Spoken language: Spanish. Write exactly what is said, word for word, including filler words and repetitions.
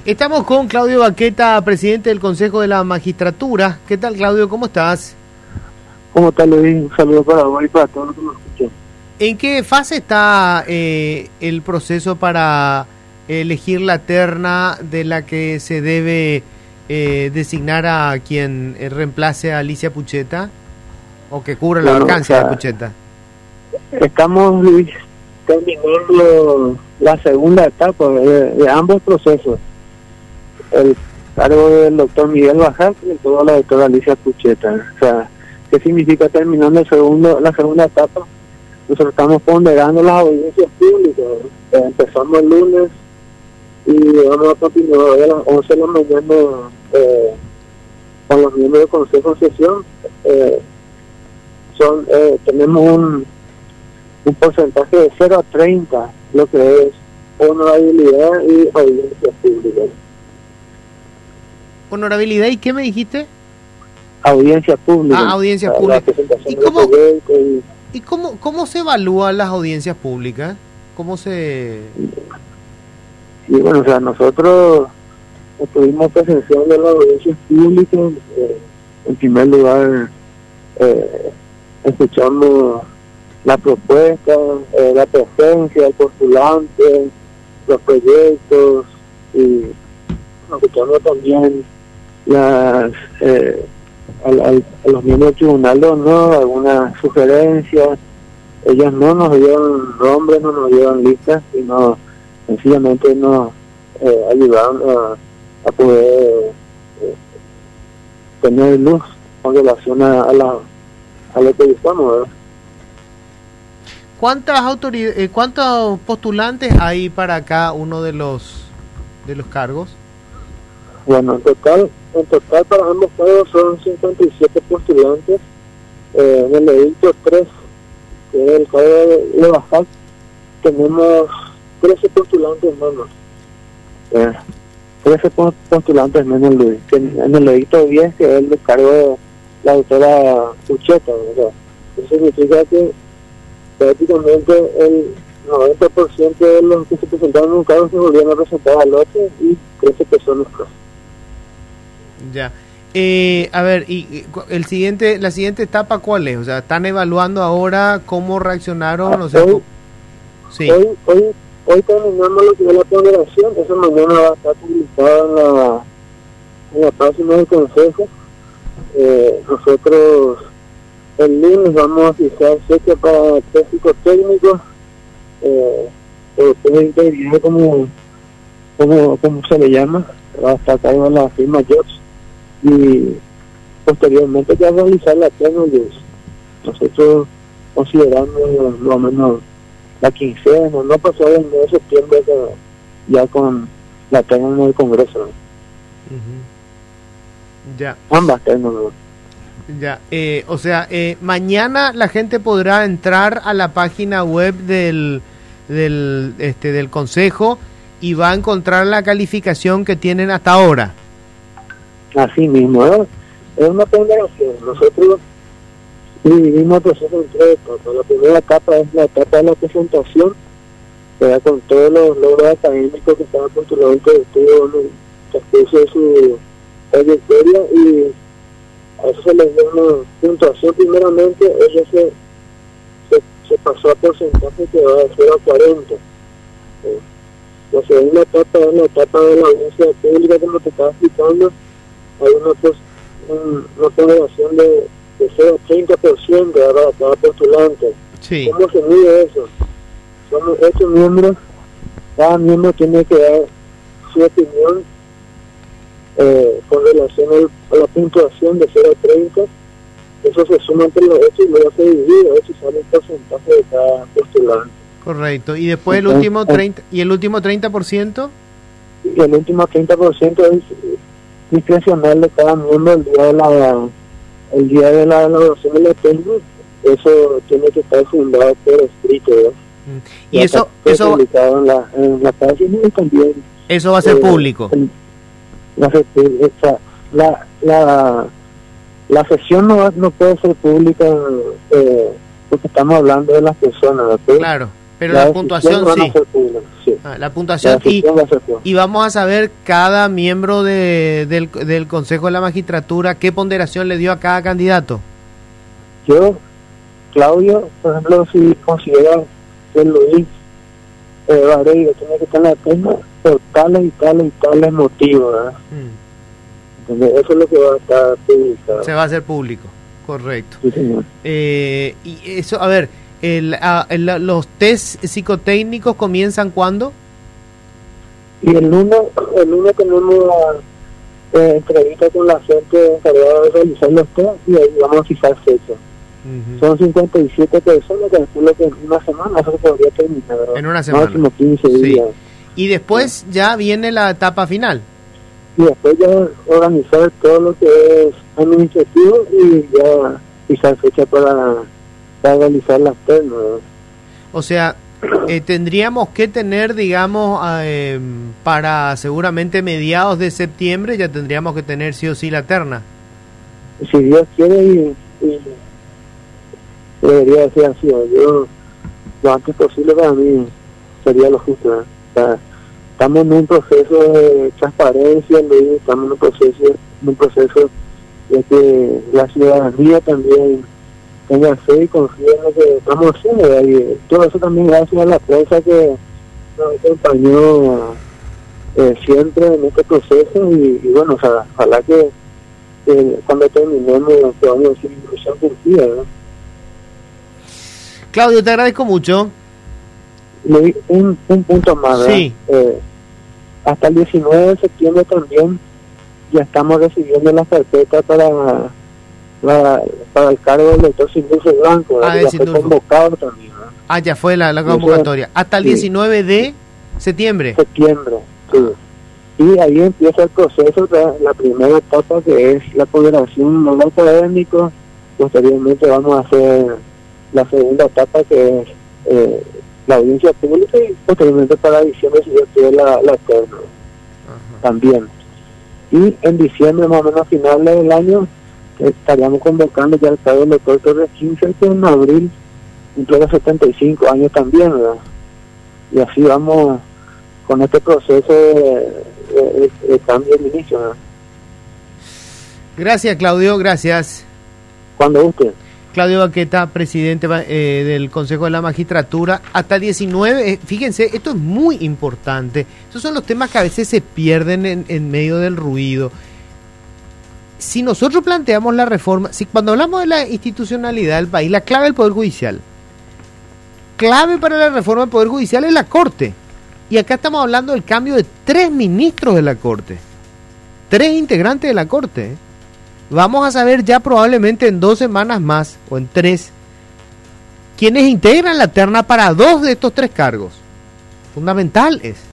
Estamos con Claudio Baqueta, presidente del Consejo de la Magistratura. ¿Qué tal, Claudio? ¿Cómo estás? ¿Cómo está, Luis? Un saludo para vos y para todos los que nos escuchan. ¿En qué fase está eh, el proceso para elegir la terna de la que se debe eh, designar a quien eh, reemplace a Alicia Pucheta o que cubra la Bueno, vacancia o sea, de Pucheta? Estamos, Luis, terminando la segunda etapa de, de ambos procesos. El cargo del doctor Miguel Bajal y todo la doctora Alicia Pucheta. O sea, ¿qué significa terminando el segundo, la segunda etapa? Nosotros estamos ponderando las audiencias públicas. Eh, empezamos el lunes y vamos a continuar a las once de la mañana eh, con los miembros del Consejo de Sesión. Eh, son eh, tenemos un, un porcentaje de cero a treinta, lo que es honorabilidad y audiencias públicas. ¿Honorabilidad y qué me dijiste? Audiencia pública. Ah, audiencia la, pública. la presentación ¿Y del cómo, proyecto y, ¿y cómo, cómo se evalúan las audiencias públicas? ¿Cómo se...? y bueno, o sea, nosotros estuvimos presenciando las audiencias públicas. Eh, en primer lugar, eh, escuchamos la propuesta, eh, la presencia del postulante, los proyectos, y escuchamos también las eh, al, al, a los miembros del tribunal, ¿no? Algunas sugerencias. Ellas no nos dieron nombres, no nos dieron listas, sino sencillamente nos eh, ayudaron a, a poder eh, tener luz con relación a, a, la, a lo que buscamos, ¿verdad? ¿Cuántas autoridades, eh, cuántos postulantes hay para cada uno de los de los cargos? Bueno, en total, en total para ambos cargos son cincuenta y siete postulantes. Eh, en el edicto tres, que es el cargo de, de Bajal, tenemos trece postulantes menos. Eh, trece postulantes menos, Luis. Que en, en el edicto diez, que es el cargo de la doctora Pucheta, ¿verdad? Eso significa que prácticamente el noventa por ciento de los que se presentaron en un cargo se volvieron a presentar al otro y trece personas más. Ya. Eh, a ver, y el siguiente, la siguiente etapa, ¿cuál es? O sea, ¿están evaluando ahora cómo reaccionaron? Ah, O sea, hoy, sí. hoy, hoy, hoy terminamos lo que es la ponderación. Esa mañana va a estar publicada en la, en la página del Consejo. Eh, nosotros el lunes vamos a fijar fecha para test psicotécnicos, eh, eh, de integridad, como, como, como se le llama, va a estar cargo de la firma Jobs, y posteriormente ya realizar la tecnología. Nosotros consideramos lo menos la quincena, no pasó el mes de septiembre ya con la tecnología del Congreso. Uh-huh. Ya. Ambas tecnologías. Ya, eh, o sea, eh, mañana la gente podrá entrar a la página web del, del, este, del Consejo y va a encontrar la calificación que tienen hasta ahora. Así mismo, ¿eh? Es una ponderación. Nosotros dividimos el proceso en tres etapas. La primera etapa es la etapa de la presentación, que da con todos los logros académicos que estaban postulados que estuvo en el transcurso de su trayectoria, y a eso se les dio una puntuación. Primeramente, ella se, se, se pasó a porcentaje que va de cero a cuarenta. ¿Sí? La segunda etapa es la etapa de la audiencia pública, como te estaba explicando. Hay una, pues, un, una ponderación de, de cero a treinta por ciento para cada postulante. Sí. ¿Cómo se mide eso? Somos ocho miembros, cada miembro tiene que dar su opinión Eh, con relación al, a la puntuación de cero a treinta. Eso se suma entre los ocho y luego se divide ocho y sale el porcentaje de cada postulante. Correcto. ¿Y después el Entonces, último treinta y el último treinta por ciento? Y el último treinta por ciento es discrecional de cada miembro el día de la el día de la elaboración de la técnica. Eso tiene que estar fundado por escrito, ¿verdad? Y eso eso publicado en la, en la página, y también eso va a ser eh, público. El, La, la, la, la sesión no, no puede ser pública, eh, porque estamos hablando de las personas, ¿verdad? Claro. Pero la la puntuación van a sí. ser públicas, sí. Ah, la puntuación La y, decisión va a ser pública. y vamos a saber cada miembro de, del, del Consejo de la Magistratura qué ponderación le dio a cada candidato. Yo, Claudio, por ejemplo, si considera que Luis eh, Vareiro tiene que estar en la terna por tales y tales y tales motivos, ¿verdad? Mm. Entonces, eso es lo que va a estar publicado. Se va a hacer público, correcto. Sí, señor. Eh, y eso, a ver, el, a, el, los test psicotécnicos comienzan ¿cuándo? Y el lunes, el lunes tenemos eh, entrevista con la gente encargada de realizar los test y ahí vamos a fijar fecha. Uh-huh. Son cincuenta y siete personas, calculo que en una semana eso se podría terminar, ¿verdad? En una semana. Máximo quince Sí. días. Y después sí. ya viene la etapa final. Y después ya organizar todo lo que es administrativo y ya fijar fecha para, para realizar las ternas, ¿verdad? O sea, eh, tendríamos que tener, digamos, eh, para seguramente mediados de septiembre ya tendríamos que tener sí o sí la terna. Si Dios quiere y, y debería ser así, ¿no? Yo lo antes posible para mí sería lo justo, ¿no? O sea, estamos en un proceso de transparencia, ¿no? Estamos en un proceso en un proceso de que la ciudadanía también tenga fe y confíe en lo que estamos haciendo, ¿no? Y todo eso también gracias a la prensa que nos acompañó eh, siempre en este proceso y, y bueno, o sea, ojalá que, que cuando terminemos podamos decir inclusión cumplida, ¿no? Claudio, te agradezco mucho. Le, un, un punto más, ¿verdad? Sí. Eh, hasta el diecinueve de septiembre también ya estamos recibiendo las carpetas para, para, para el cargo del doctor Sindulfo Blanco, Ah, ya fue convocado también, ¿verdad? Ah, ya fue la, la convocatoria. Hasta el sí. diecinueve de septiembre. Septiembre, sí. Y ahí empieza el proceso de la primera etapa, que es la ponderación no académico. Posteriormente vamos a hacer la segunda etapa, que es eh, la audiencia pública, y posteriormente para diciembre si yo quiero la, la terna también. Y en diciembre, más o menos a finales del año, estaríamos convocando ya el cargo del doctor Torres quince, que en abril cumple los setenta y cinco años también, ¿verdad? Y así vamos con este proceso de, de, de, de cambio de inicio, ¿verdad? Gracias, Claudio, gracias. Cuando usted. Claudio Baqueta, presidente eh, del Consejo de la Magistratura, hasta diecinueve, eh, fíjense, esto es muy importante, estos son los temas que a veces se pierden en, en medio del ruido. Si nosotros planteamos la reforma, si cuando hablamos de la institucionalidad del país, la clave del Poder Judicial, clave para la reforma del Poder Judicial es la Corte, y acá estamos hablando del cambio de tres ministros de la Corte, tres integrantes de la Corte, ¿eh? Vamos a saber ya probablemente en dos semanas más, o en tres, quienes integran la terna para dos de estos tres cargos. Fundamental es.